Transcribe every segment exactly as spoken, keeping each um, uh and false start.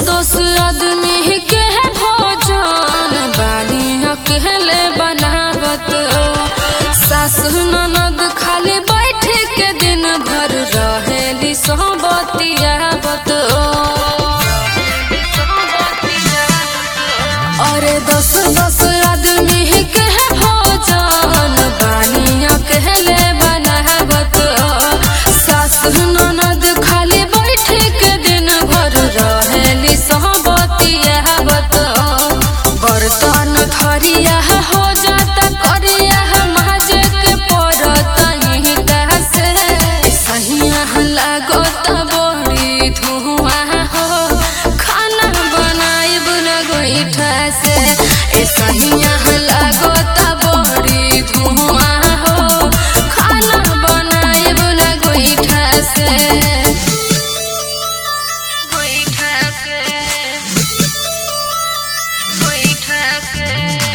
दोस आदमी के भोजन बानी अकेले बनावत सास ननद खाली बैठ के दिन भर रहेली सोबतियावत। अरे दस दस आदमी के भोजन बानी अकेले बनावत सास ननद खाली बैठ के दिन भर रहेली सोबतियावत। बर्तन थरिया हो जाता करिया माजे के पड़त ईटा से सहिया लागत बड़ी धुआं हो खाना बनाइब न गोइठा से ए सहिया लागत बड़ी धुआं हो खाना बनाइब न गोइठा से गोइठा से गोइठा से।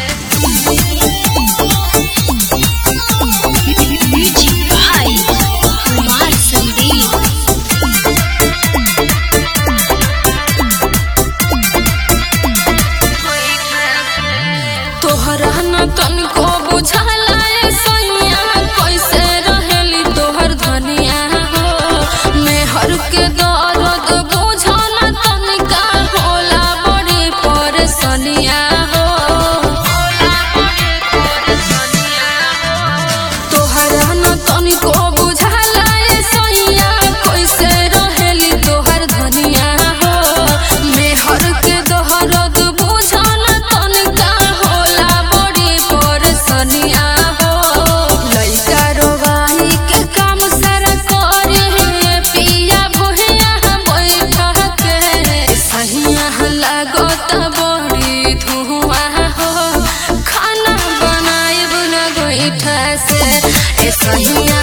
तोहरा न तनिको बुझाला ए सैया कैसे रहेली तोहर धनिया हो मेहर के दर्द बुझल तनिका होला बड़ी परेशानिया हो। तोहरा न तनिको बुझाला ए सैया कैसे रहेली तोहर धनिया हो मेहर के दर्द बुझल तनिका होला बड़ी परेशानिया हो। लइका रोवाही के काम सारा करे हे पिया भुइया बैठा के सहिया लागत बड़ी धुआं हो खाना बनाइब न गोइठा से ए सहिया